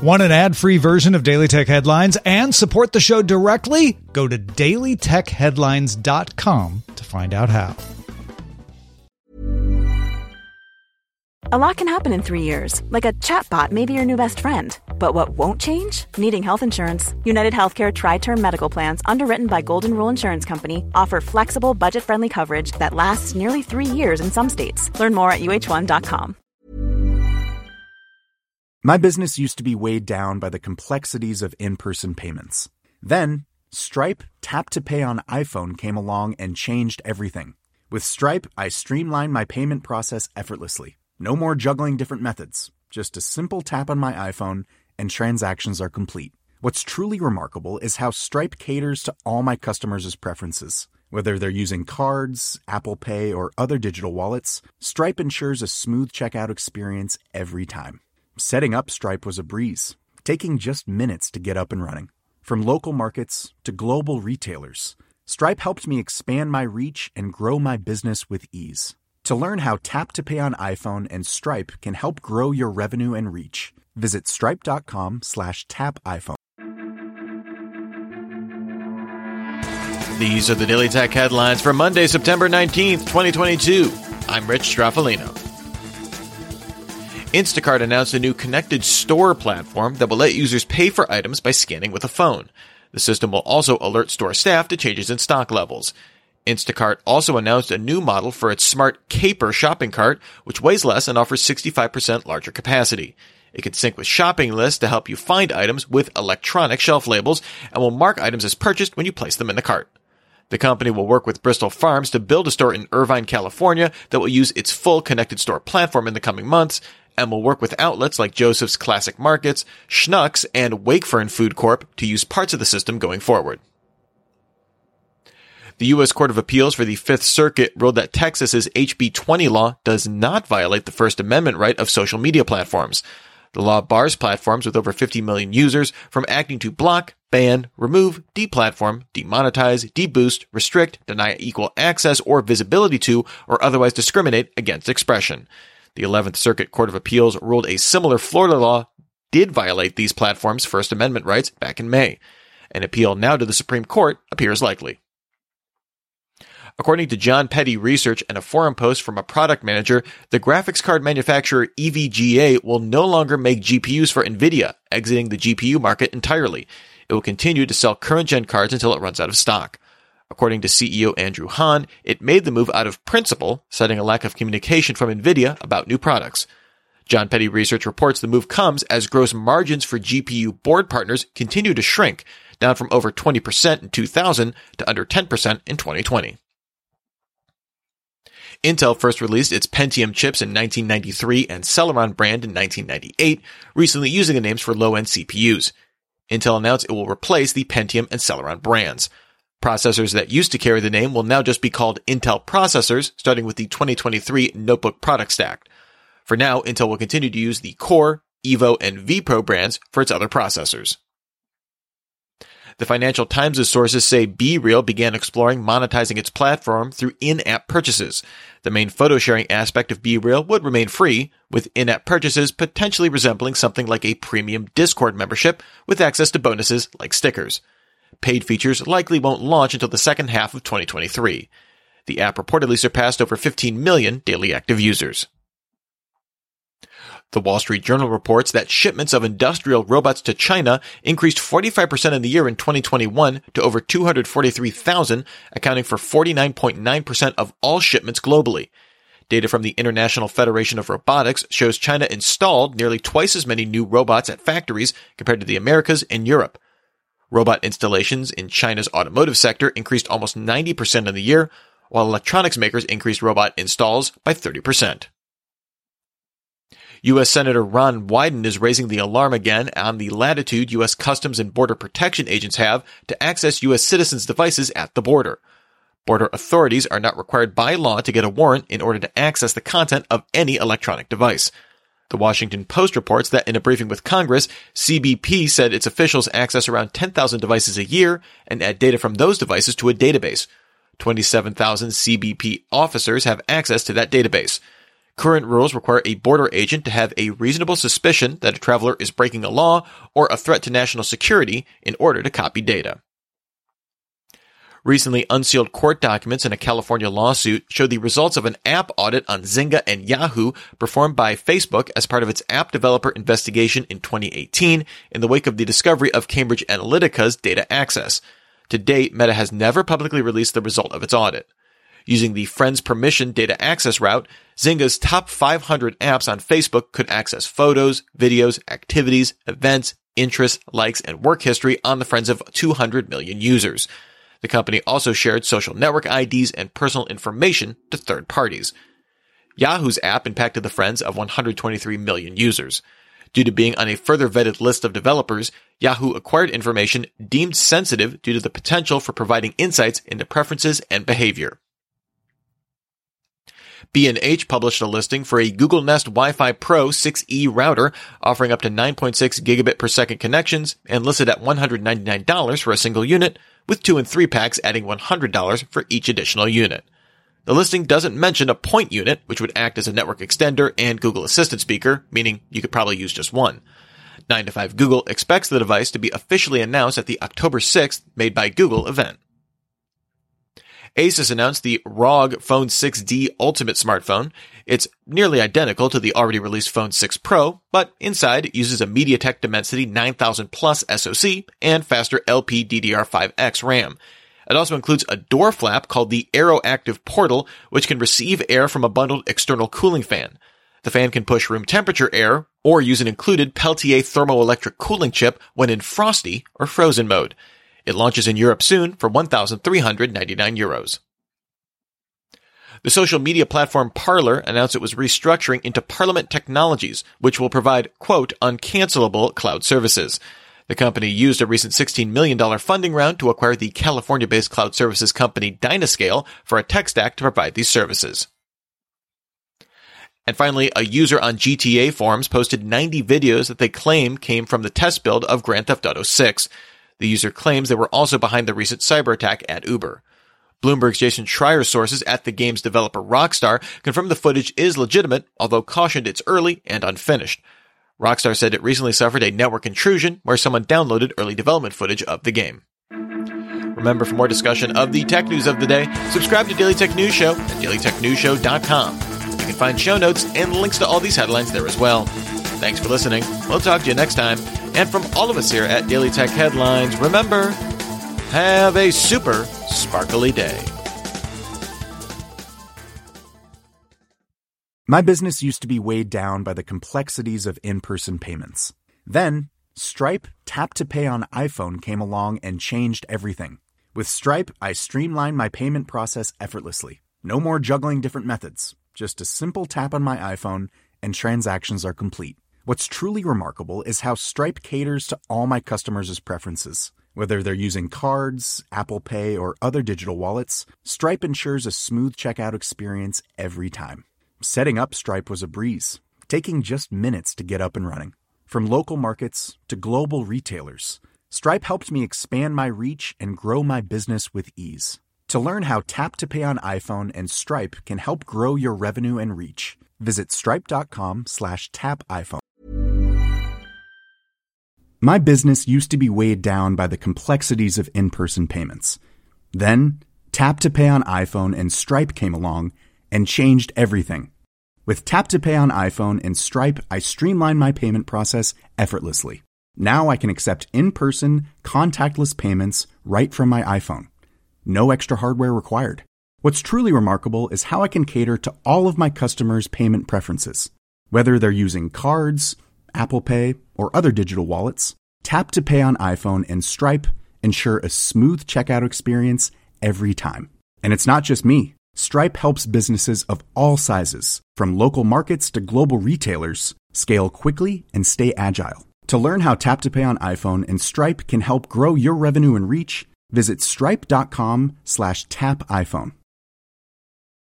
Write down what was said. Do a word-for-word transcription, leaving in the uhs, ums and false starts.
Want an ad-free version of Daily Tech Headlines and support the show directly? Go to daily tech headlines dot com to find out how. A lot can happen in three years, like a chatbot may be your new best friend. But what won't change? Needing health insurance. United Healthcare Tri-Term Medical Plans, underwritten by Golden Rule Insurance Company, offer flexible, budget-friendly coverage that lasts nearly three years in some states. Learn more at U H one dot com. My business used to be weighed down by the complexities of in-person payments. Then, Stripe Tap to Pay on iPhone came along and changed everything. With Stripe, I streamlined my payment process effortlessly. No more juggling different methods. Just a simple tap on my iPhone and transactions are complete. What's truly remarkable is how Stripe caters to all my customers' preferences. Whether they're using cards, Apple Pay, or other digital wallets, Stripe ensures a smooth checkout experience every time. Setting up Stripe was a breeze, taking just minutes to get up and running. From local markets to global retailers, Stripe helped me expand my reach and grow my business with ease. To learn how Tap to Pay on iPhone and Stripe can help grow your revenue and reach, visit stripe.com slash tap iPhone. These are the Daily Tech Headlines for Monday, September nineteenth, twenty twenty-two. I'm Rich Straffolino. Instacart announced a new connected store platform that will let users pay for items by scanning with a phone. The system will also alert store staff to changes in stock levels. Instacart also announced a new model for its smart Caper shopping cart, which weighs less and offers sixty-five percent larger capacity. It can sync with shopping lists to help you find items with electronic shelf labels and will mark items as purchased when you place them in the cart. The company will work with Bristol Farms to build a store in Irvine, California that will use its full connected store platform in the coming months, and will work with outlets like Joseph's Classic Markets, Schnucks, and Wakefern Food Corp to use parts of the system going forward. The U S Court of Appeals for the Fifth Circuit ruled that Texas's H B twenty law does not violate the First Amendment right of social media platforms. The law bars platforms with over fifty million users from acting to block, ban, remove, deplatform, demonetize, deboost, restrict, deny equal access or visibility to, or otherwise discriminate against expression. The eleventh Circuit Court of Appeals ruled a similar Florida law did violate these platforms' First Amendment rights back in May. An appeal now to the Supreme Court appears likely. According to John Petty Research and a forum post from a product manager, the graphics card manufacturer E V G A will no longer make G P Us for NVIDIA, exiting the G P U market entirely. It will continue to sell current-gen cards until it runs out of stock. According to C E O Andrew Han, it made the move out of principle, citing a lack of communication from NVIDIA about new products. John Petty Research reports the move comes as gross margins for G P U board partners continue to shrink, down from over twenty percent in two thousand to under ten percent in twenty twenty. Intel first released its Pentium chips in nineteen ninety-three and Celeron brand in nineteen ninety-eight, recently using the names for low-end C P Us. Intel announced it will replace the Pentium and Celeron brands. Processors that used to carry the name will now just be called Intel processors, starting with the twenty twenty-three notebook product stack. For now, Intel will continue to use the Core, Evo, and vPro brands for its other processors. The Financial Times' sources say BeReal began exploring monetizing its platform through in-app purchases. The main photo-sharing aspect of BeReal would remain free, with in-app purchases potentially resembling something like a premium Discord membership with access to bonuses like stickers. Paid features likely won't launch until the second half of twenty twenty-three. The app reportedly surpassed over fifteen million daily active users. The Wall Street Journal reports that shipments of industrial robots to China increased forty-five percent in the year in twenty twenty-one to over two hundred forty-three thousand, accounting for forty-nine point nine percent of all shipments globally. Data from the International Federation of Robotics shows China installed nearly twice as many new robots at factories compared to the Americas and Europe. Robot installations in China's automotive sector increased almost ninety percent in the year, while electronics makers increased robot installs by thirty percent. U S Senator Ron Wyden is raising the alarm again on the latitude U S Customs and Border Protection agents have to access U S citizens' devices at the border. Border authorities are not required by law to get a warrant in order to access the content of any electronic device. The Washington Post reports that in a briefing with Congress, C B P said its officials access around ten thousand devices a year and add data from those devices to a database. twenty-seven thousand C B P officers have access to that database. Current rules require a border agent to have a reasonable suspicion that a traveler is breaking a law or a threat to national security in order to copy data. Recently unsealed court documents in a California lawsuit show the results of an app audit on Zynga and Yahoo performed by Facebook as part of its app developer investigation in twenty eighteen in the wake of the discovery of Cambridge Analytica's data access. To date, Meta has never publicly released the result of its audit. Using the Friends Permission data access route, Zynga's top five hundred apps on Facebook could access photos, videos, activities, events, interests, likes, and work history on the friends of two hundred million users. The company also shared social network I Ds and personal information to third parties. Yahoo's app impacted the friends of one hundred twenty-three million users. Due to being on a further vetted list of developers, Yahoo acquired information deemed sensitive due to the potential for providing insights into preferences and behavior. B and H published a listing for a Google Nest Wi-Fi Pro six E router offering up to nine point six gigabit per second connections and listed at one hundred ninety-nine dollars for a single unit, with two and three packs adding one hundred dollars for each additional unit. The listing doesn't mention a point unit, which would act as a network extender and Google Assistant speaker, meaning you could probably use just one. nine to five Google expects the device to be officially announced at the October sixth Made by Google event. Asus announced the R O G Phone six D Ultimate smartphone. It's nearly identical to the already released Phone six Pro, but inside it uses a MediaTek Dimensity nine thousand plus S O C and faster L P D D R five X RAM. It also includes a door flap called the AeroActive Portal, which can receive air from a bundled external cooling fan. The fan can push room temperature air or use an included Peltier thermoelectric cooling chip when in frosty or frozen mode. It launches in Europe soon for one thousand three hundred ninety-nine euros. The social media platform Parler announced it was restructuring into Parliament Technologies, which will provide, quote, uncancelable cloud services. The company used a recent sixteen million dollars funding round to acquire the California-based cloud services company Dynascale for a tech stack to provide these services. And finally, a user on G T A forums posted ninety videos that they claim came from the test build of Grand Theft Auto six. The user claims they were also behind the recent cyber attack at Uber. Bloomberg's Jason Schreier's sources at the game's developer Rockstar confirmed the footage is legitimate, although cautioned it's early and unfinished. Rockstar said it recently suffered a network intrusion where someone downloaded early development footage of the game. Remember, for more discussion of the tech news of the day, subscribe to Daily Tech News Show at daily tech news show dot com. You can find show notes and links to all these headlines there as well. Thanks for listening. We'll talk to you next time. And from all of us here at Daily Tech Headlines, remember, have a super sparkly day. My business used to be weighed down by the complexities of in-person payments. Then, Stripe Tap to Pay on iPhone came along and changed everything. With Stripe, I streamlined my payment process effortlessly. No more juggling different methods. Just a simple tap on my iPhone and transactions are complete. What's truly remarkable is how Stripe caters to all my customers' preferences. Whether they're using cards, Apple Pay, or other digital wallets, Stripe ensures a smooth checkout experience every time. Setting up Stripe was a breeze, taking just minutes to get up and running. From local markets to global retailers, Stripe helped me expand my reach and grow my business with ease. To learn how Tap to Pay on iPhone and Stripe can help grow your revenue and reach, visit stripe.com slash tap iPhone. My business used to be weighed down by the complexities of in-person payments. Then, Tap to Pay on iPhone and Stripe came along and changed everything. With Tap to Pay on iPhone and Stripe, I streamlined my payment process effortlessly. Now I can accept in-person, contactless payments right from my iPhone. No extra hardware required. What's truly remarkable is how I can cater to all of my customers' payment preferences. Whether they're using cards, Apple Pay, or other digital wallets, Tap to Pay on iPhone and Stripe ensure a smooth checkout experience every time. And it's not just me. Stripe helps businesses of all sizes, from local markets to global retailers, scale quickly and stay agile. To learn how Tap to Pay on iPhone and Stripe can help grow your revenue and reach, visit stripe.com slash tap iPhone.